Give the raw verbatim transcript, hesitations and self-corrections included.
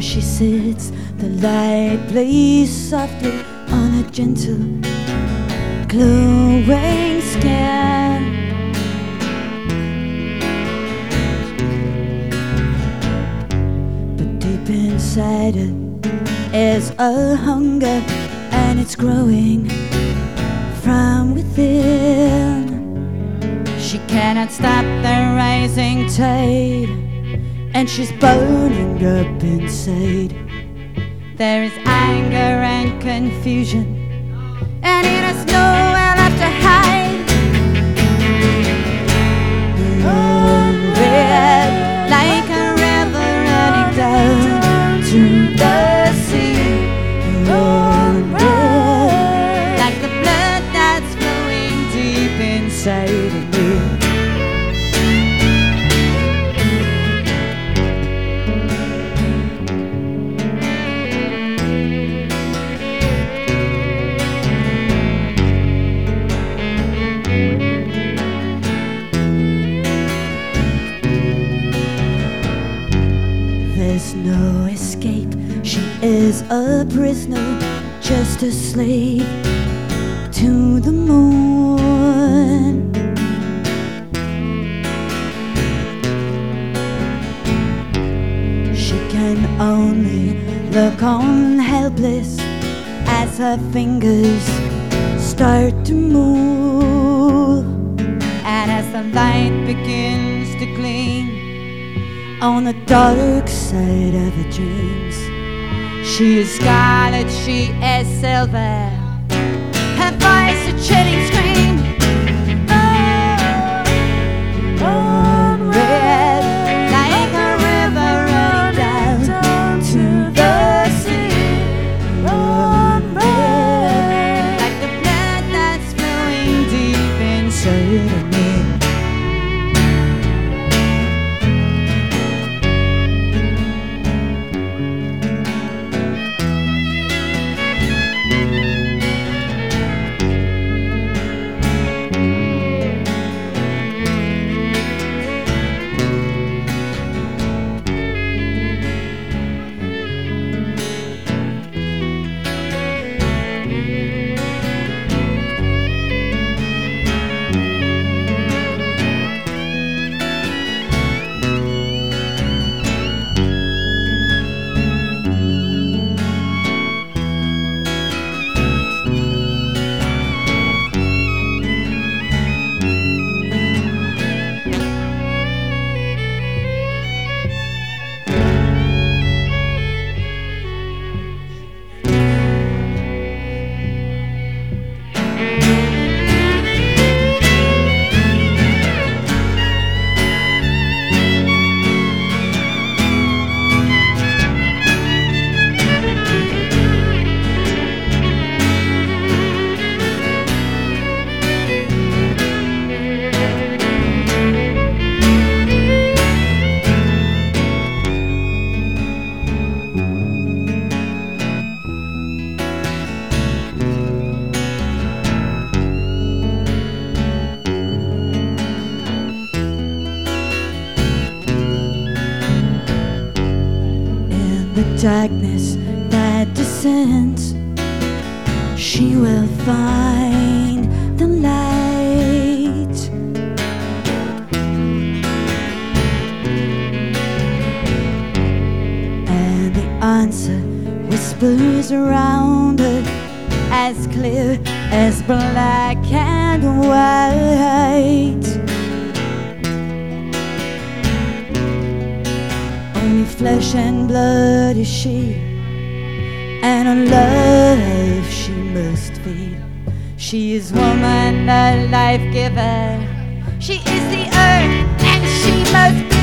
she sits, the light plays softly on her gentle, glowing skin. But deep inside her is a hunger, and it's growing from within. She cannot stop the rising tide, and she's burning up inside. There is anger and confusion, and it has nowhere left to hide. Oh, red, like a river running down to the sea. Oh, red, like the blood that's flowing deep inside of me. There's no escape, she is a prisoner, just a slave to the moon. She can only look on helpless as her fingers start to move, and as the light begins to gleam on the dark side of her dreams. She is scarlet, she is silver, her voice a chilling scream. Oh, oh, red, like a river running down to the sea. Oh, red, like the blood that's flowing deep inside of me. The darkness that descends, she will find the light. And the answer whispers around her, as clear as black and white. Only flesh and blood is she, and on love she must feed. She is woman, a life giver. She is the earth, and she must